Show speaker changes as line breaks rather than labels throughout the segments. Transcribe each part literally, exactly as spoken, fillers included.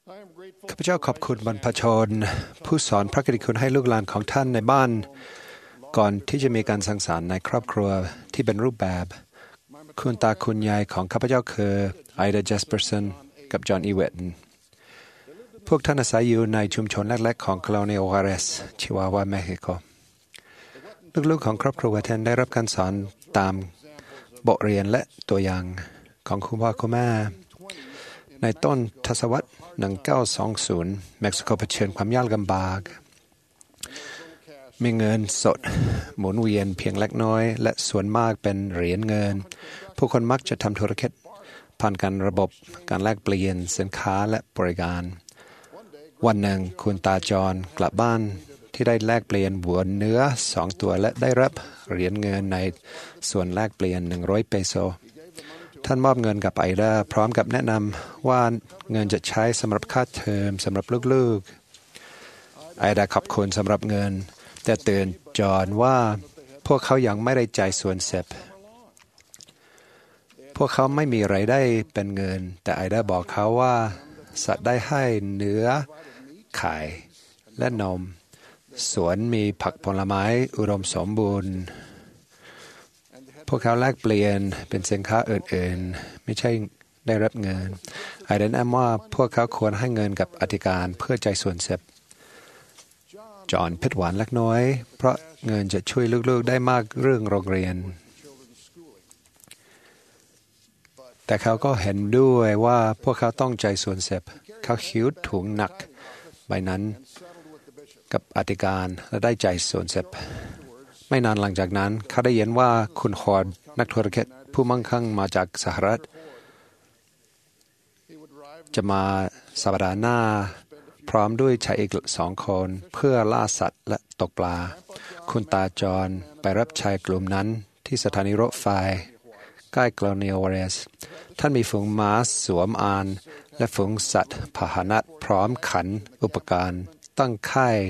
ข้าพเจ้าขอบคุณบรรพชนผู้สอนพระกิตติคุณให้ลูกหลานของท่านในบ้านก่อนที่จะมีการสังสรรค์ในครอบครัวที่เป็นรูปแบบคุณตาคุณยายของข้าพเจ้าคือไอเดาเจสเปอร์สันกับจอห์นอีเวตต์พวกท่านอาศัยอยู่ในชุมชนเล็กๆของโคโลเนียลวาเรสชิวาวาเม็กซิโกลูกๆของครอบครัวท่านได้รับการสอนตามบทเรียนและตัวอย่างของคุณพ่อคุณแม่ในต้นทศวรรษหนึ่งพันเก้าร้อยยี่สิบเม็กซิโกเผชิญความยากลำบากมีเงินสดหมุนเวียนเพียงเล็กน้อยและส่วนมากเป็นเหรียญเงินผู้คนมักจะทำธุรกิจผ่านการระบบการแลกเปลี่ยนสินค้าและบริการวันหนึ่งคุณตาจรกลับบ้านที่ได้แลกเปลี่ยนวัวเนื้อสองตัวและได้รับเหรียญเงินในส่วนแลกเปลี่ยนหนึ่งร้อยเปโซท่านมอบเงินกับไอดาพร้อมกับแนะนำว่าเงินจะใช้สำหรับค่าเทอมสำหรับลูกๆไอดาขอบคุณสำหรับเงินแต่เตือนจอห์นว่าพวกเขายังไม่ได้จ่ายส่วนเสพพวกเขาไม่มีรายได้เป็นเงินแต่ไอดาบอกเขาว่าสัตว์ได้ให้เนื้อไข่และนมสวนมีผักผลไม้อุดมสมบูรณ์พวกเขาแลกเปลี่ยนเป็นสินค้าอื่นๆไม่ใช่ได้รับเงินไอเดนแอมว่าพวกเขาควรให้เงินกับอธิการเพื่อใจส่วนเสพจอห์นผิดหวังเล็กน้อยเพราะเงินจะช่วยลูกๆได้มากเรื่องโรงเรียนแต่เขาก็เห็นด้วยว่าพวกเขาต้องใจส่วนเสพเขาหิวถุงหนักใบนั้นกับอธิการและได้ใจส่วนเสพไม่นานหลังจากนั้นเขาได้ยินว่าคุณฮอร์ดนักธุรกิจผู้มั่งคั่งมาจากสหรัฐจะมาสัปดาห์หน้าพร้อมด้วยชายอีกสองคนเพื่อล่าสัตว์และตกปลาคุณตาจรไปรับชายกลุ่มนั้นที่สถานีรถไฟใกล้โคโลเนียลวาเรสท่านมีฝูงม้าสวมอานและฝูงสัตว์พาหนะพร้อมขันอุปกรณ์ตั้งค่าย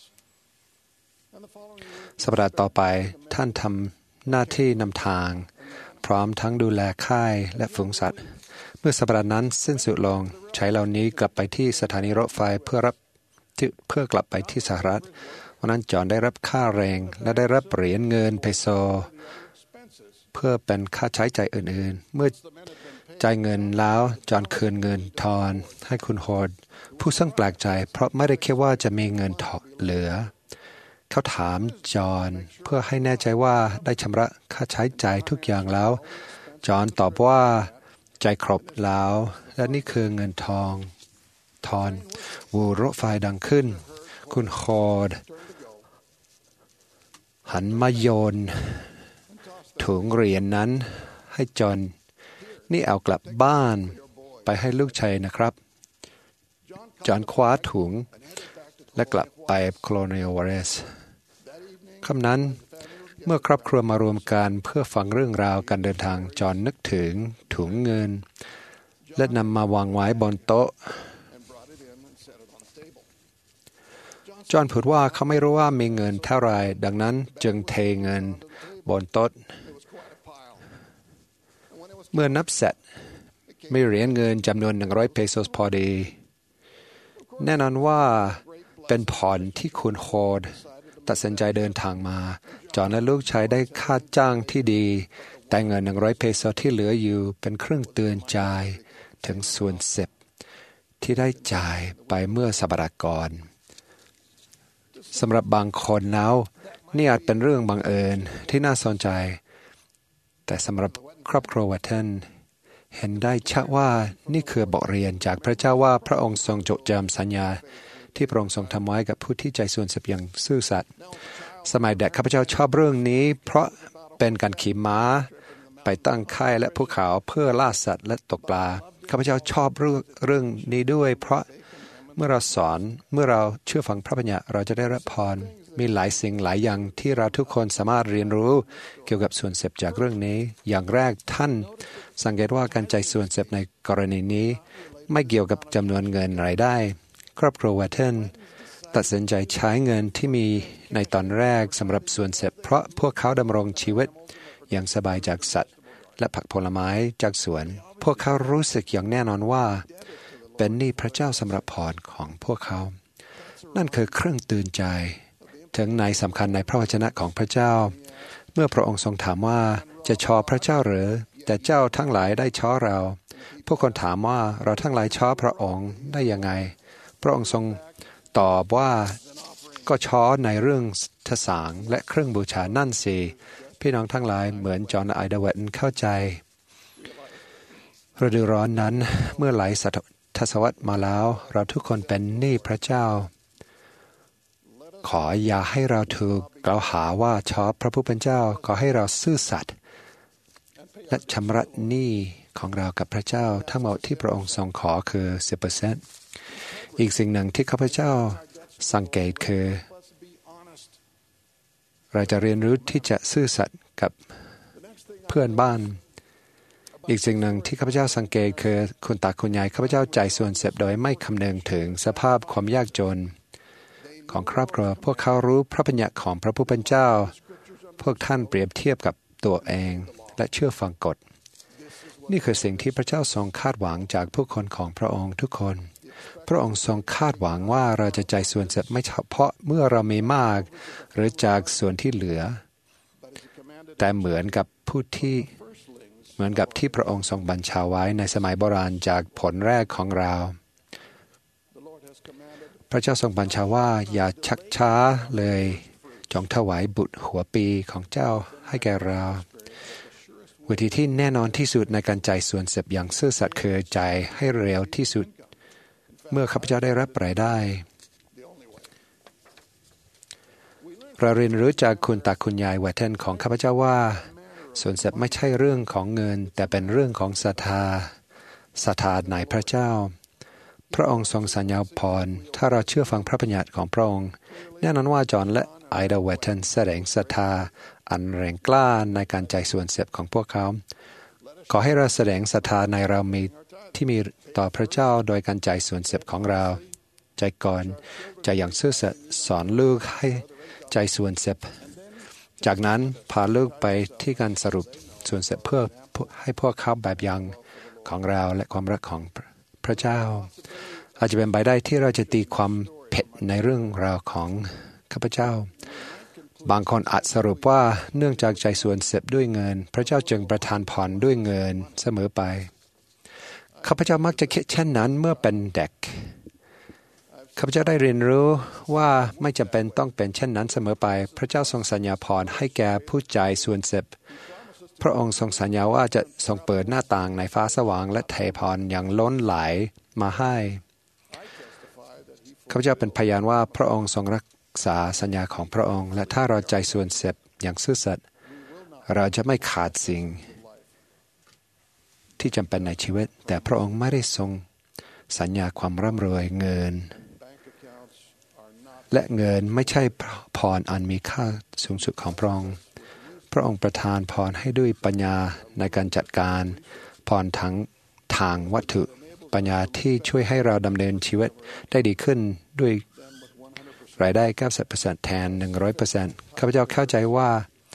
สัปดาห์ต่อไปท่านทำหน้าที่นำทางพร้อมทั้งดูแลค่ายและฝูงสัตว์เมื่อสัปดาห์นั้นสิ้นสุดลงชายเหล่านี้กลับไปที่สถานีรถไฟเพื่อรับเพื่อกลับไปที่สหรัฐวันนั้นจอห์นได้รับค่าแรงและได้รับเหรียญเงินเพโซเพื่อเป็นค่าใช้จ่ายอื่นๆเมื่อจ่ายเงินแล้วจอห์นคืนเงินทอนให้คุณฮอร์ดผู้ซึ่งแปลกใจเพราะไม่ได้คิดว่าจะมีเงินเหลือเขาถามจอห์นเพื่อให้แน่ใจว่าได้ชำระค่าใช้จ่ายทุกอย่างแล้วจอห์นตอบว่าใจครบแล้วและนี่คือเงินทองทอนวูรถไฟดังขึ้นคุณฮอร์ดหันมาโยนถุงเหรียญ น, นั้นให้จอห์นนี่เอากลับบ้านไปให้ลูกชายนะครับจอห์นคว้าถุงและกลับไปโคโลเนียลวาเรสค่ำนั้นเมื่อครอบครัวมารวมกันเพื่อฟังเรื่องราวการเดินทางจอห์นนึกถึงถุงเงินและนำมาวางไว้บนโต๊ะจอห์นพูดว่าเขาไม่รู้ว่ามีเงินเท่าไรดังนั้นจึงเทเงินบนโต๊ะเมื่อนับเสร็จมีเหรียญเงินจำนวนหนึ่งร้อยเพโซพอดีแน่นอนว่าเป็นผ่อนที่คุณฮอร์ดตัดสินใจเดินทางมาจอห์นและลูกชายได้ค่าจ้างที่ดีแต่เงินหนึ่งร้อยเพโซที่เหลืออยู่เป็นเครื่องเตือนใจถึงส่วนเสพที่ได้จ่ายไปเมื่อสัปดาห์ก่อนสำหรับบางคนแล้วนี่อาจเป็นเรื่องบังเอิญที่น่าสนใจแต่สำหรับครอบครัววัตเทนเห็นได้ชัดว่านี่คือบทเรียนจากพระเจ้าว่าพระองค์ทรงจดจำสัญญาที่พระองค์ทรงทำไว้กับผู้ที่ใจส่วนเสพอย่างซื่อสัตย์สมัยเด็กข้าพเจ้าชอบเรื่องนี้เพราะเป็นการขี่ม้าไปตั้งค่ายและภูเขาเพื่อล่าสัตว์และตกปลาข้าพเจ้าชอบเรื่องเรื่องนี้ด้วยเพราะเมื่อเราสอนเมื่อเราเชื่อฟังพระบัญญัติเราจะได้รับพรมีหลายสิ่งหลายอย่างที่เราทุกคนสามารถเรียนรู้เกี่ยวกับส่วนเสพจากเรื่องนี้อย่างแรกท่านสังเกตว่าการใจส่วนเสพในกรณีนี้ไม่เกี่ยวกับจำนวนเงินรายได้ครอบครัววัตเทนตัดสินใจใช้เงินที่มีในตอนแรกสำหรับส่วนเสพเพราะพวกเขาดำรงชีวิตอย่างสบายจากสัตว์และผักผลไม้จากสวนพวกเขารู้สึกอย่างแน่นอนว่าเป็นหนี้พระเจ้าสำหรับพรของพวกเขานั่นคือเครื่องตื่นใจถึงในสำคัญในพระวจนะของพระเจ้าเมื่อพระองค์ทรงถามว่าจะชอพระเจ้าหรือแต่เจ้าทั้งหลายได้ช้อเราพวกคนถามว่าเราทั้งหลายช้อพระองค์ได้ยังไงพระองค์ทรงตอบว่าก็ช้อในเรื่องทศางและเครื่องบูชานั่นสิพี่น้องทั้งหลายเหมือนจอห์นไอเดเวตเข้าใจฤดูร้อนนั้นเมื่อหลายทศวรรษมาแล้วเราทุกคนเป็นหนี้พระเจ้าขออย่าให้เราถูกกล่าวหาว่าชอบพระผู้เป็นเจ้าขอให้เราซื่อสัตย์และชำระหนี้ของเรากับพระเจ้าทั้งหมดที่พระองค์ทรงขอคือ สิบเปอร์เซ็นต์ อีกสิ่งหนึ่งที่ข้าพเจ้าสังเกตคือเราจะเรียนรู้ที่จะซื่อสัตย์กับเพื่อนบ้านอีกสิ่งหนึ่งที่ข้าพเจ้าสังเกตคือคุณตาคุณยายข้าพเจ้าจ่ายส่วนเสพโดยไม่คำนึงถึงสภาพความยากจนของครอบครัวพวกเขารู้พระบัญญัติของพระผู้เป็นเจ้าพวกท่านเปรียบเทียบกับตัวเองและเชื่อฟังกฎนี่คือสิ่งที่พระเจ้าทรงคาดหวังจากผู้คนของพระองค์ทุกคนพระองค์ทรงคาดหวังว่าเราจะจ่ายส่วนเสพไม่เฉพาะเมื่อเรามีมากหรือจากส่วนที่เหลือแต่เหมือนกับผู้ที่เหมือนกับที่พระองค์ทรงบัญชาไว้ในสมัยโบราณจากผลแรกของเราพระเจ้าทรงบัญชาว่าอย่าชักช้าเลยจงถวายบุตรหัวปีของเจ้าให้แก่เราวิธีที่แน่นอนที่สุดในการจ่ายส่วนเสพอย่างซื่อสัตย์คือจ่ายให้เร็วที่สุดเมื่อข้าพเจ้าได้รับรายได้เราเรียนรู้จากคุณตาคุณยายแวตเทนของข้าพเจ้าว่าส่วนเสพไม่ใช่เรื่องของเงินแต่เป็นเรื่องของศรัทธาศรัทธาในพระเจ้าพระองค์ทรงสัญญาพรถ้าเราเชื่อฟังพระบัญญัติของพระองค์แน่นอนว่าจอห์นและไอเดาแวตเทนแสดงศรัทธาอันแรงกล้าในการจ่ายส่วนเสพของพวกเขาขอให้เราแสดงศรัทธาในเรามีที่มีต่อพระเจ้าโดยการจ่ายส่วนเสพของเราใจก่อนใจอย่างซื่อสัตย์สอนลูกให้จ่ายส่วนเสพจากนั้นพาลูกไปที่การสรุปส่วนเสพเพื่อให้พวกเขาแบบอย่างของเราและความรักของพระเจ้าอาจจะเป็นไปได้ที่เราจะตีความเผ็ดในเรื่องราวของข้าพเจ้าบางคนอาจสรุปว่าเนื่องจากใจส่วนเสพด้วยเงินพระเจ้าจึงประทานพรด้วยเงินเสมอไปข้าพเจ้ามักจะคิดเช่นนั้นเมื่อเป็นเด็กข้าพเจ้าได้เรียนรู้ว่าไม่จำเป็นต้องเป็นเช่นนั้นเสมอไปพระเจ้าทรงสัญญาพรให้แก่ผู้จ่ายส่วนเสพพระองค์ทรงสัญญาว่าจะทรงเปิดหน้าต่างในฟ้าสว่างและเทพรอย่างล้นไหลมาให้ข้าพเจ้าเป็นพยานว่าพระองค์ทรงรักษาสัญญาของพระองค์และถ้าเราใจส่วนเสพอย่างซื่อสัตย์เราจะไม่ขาดสิ่งที่จำเป็นในชีวิตแต่พระองค์ไม่ได้ทรงสัญญาความร่ำรวยเงินและเงินไม่ใช่พรอันมีค่าสูงสุดของพระองค์พระองค์ประทานพรให้ด้วยปัญญาในการจัดการพรทั้งทางวัตถุปัญญาที่ช่วยให้เราดำเนินชีวิตได้ดีขึ้นด้วยรายได้ เก้าสิบเปอร์เซ็นต์ แทน หนึ่งร้อยเปอร์เซ็นต์ ข้าพเจ้าเข้าใจว่า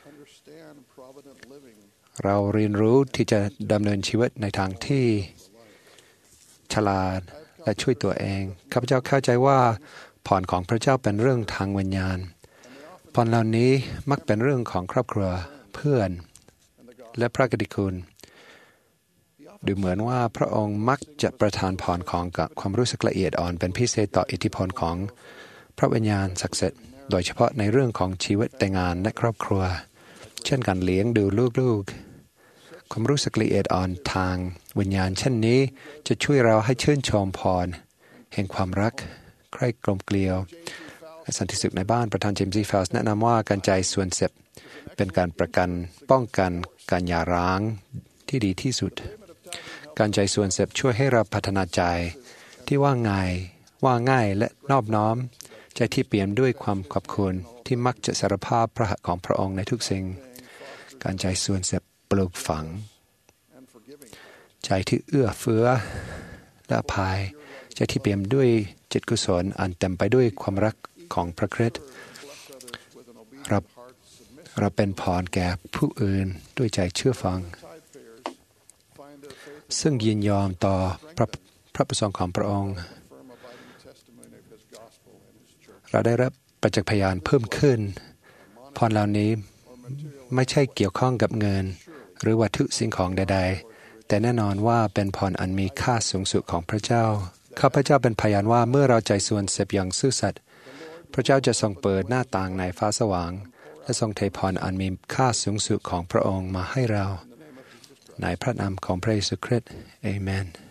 เราเรียนรู้ที่จะดำเนินชีวิตในทางที่ฉลาดและช่วยตัวเองข้าพเจ้าเข้าใจว่าพรของพระเจ้าเป็นเรื่องทางวิญญาณพรเหล่านี้มักเป็นเรื่องของครอบครัวเพื่อนและพระกิตติคุณดูเหมือนว่าพระองค์มักจะประทานพรของกับความรู้สึกละเอียดอ่อนเป็นพิเศษต่ออิทธิพลของพระวิญญาณศักดิ์สิทธิ์โดยเฉพาะในเรื่องของชีวิตแต่งงานและครอบครัวเช่นการเลี้ยงดูลูกๆความรู้สึกละเอียดอ่อนทางวิญญาณเช่นนี้จะช่วยเราให้ชื่นชมพรแห่งความรักใคร่กลมเกลียวและสันติสุขในบ้านประธานเจมส์ซีฟาสแนะนำว่าการจ่ายส่วนเสพเป็นการประกันป้องกันการหย่าร้างที่ดีที่สุดการจ่ายส่วนเสพช่วยให้เราพัฒนาใจที่ว่าง่ายว่าง่ายและนอบน้อมใจที่เปี่ยมด้วยความขอบคุณที่มักจะสารภาพพระหัตถ์ของพระองค์ในทุกสิ่งการจ่ายส่วนเสพปลูกฝังใจที่เอื้อเฟื้อและอภัยใจที่เปี่ยมด้วยจิตกุศลอันเต็มไปด้วยความรักของพระคริสต์เราเราเป็นพรแก่ผู้อื่นด้วยใจเชื่อฟังซึ่งยินยอมต่อพระพระประสงค์ของพระองค์เราได้รับประจักษ์พยานเพิ่มขึ้นพรเหล่านี้ไม่ใช่เกี่ยวข้องกับเงินหรือวัตถุสิ่งของใดๆแต่แน่นอนว่าเป็นพรอันมีค่าสูงสุดของพระเจ้าข้าพเจ้าเป็นพยานว่าเมื่อเราใจส่วนเสพอย่างซื่อสัตย์พระเจ้าจะทรงเปิดหน้าต่างในฟ้าสว่างและทรงเทพรอันมีค่าสูงสุดของพระองค์มาให้เราในพระนามของพระเยซูคริสต์อาเมน